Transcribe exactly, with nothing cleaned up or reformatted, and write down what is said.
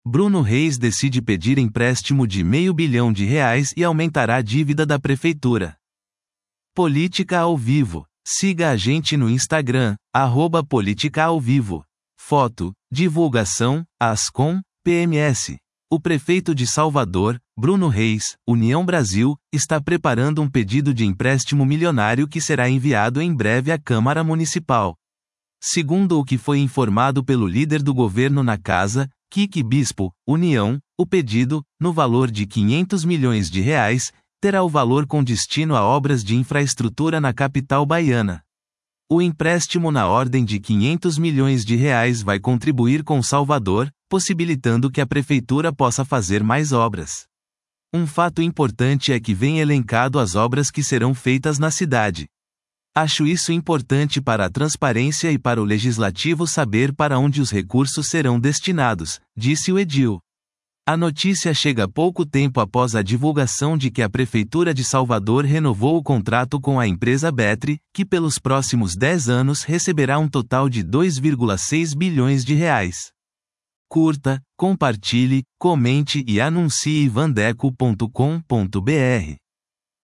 Bruno Reis decide pedir empréstimo de meio bilhão de reais e aumentará a dívida da prefeitura. Política ao vivo. Siga a gente no Instagram, arroba Política ao Vivo. Foto, divulgação, Ascom, P M S. O prefeito de Salvador, Bruno Reis, União Brasil, está preparando um pedido de empréstimo milionário que será enviado em breve à Câmara Municipal. Segundo o que foi informado pelo líder do governo na casa, Kiki Bispo, União, o pedido, no valor de quinhentos milhões de reais, terá o valor com destino a obras de infraestrutura na capital baiana. O empréstimo na ordem de quinhentos milhões de reais vai contribuir com Salvador, possibilitando que a prefeitura possa fazer mais obras. Um fato importante é que vem elencado as obras que serão feitas na cidade. Acho isso importante para a transparência e para o legislativo saber para onde os recursos serão destinados, disse o edil. A notícia chega pouco tempo após a divulgação de que a Prefeitura de Salvador renovou o contrato com a empresa Betri, que pelos próximos dez anos receberá um total de dois vírgula seis bilhões de reais. Curta, compartilhe, comente e anuncie vandeco ponto com ponto br.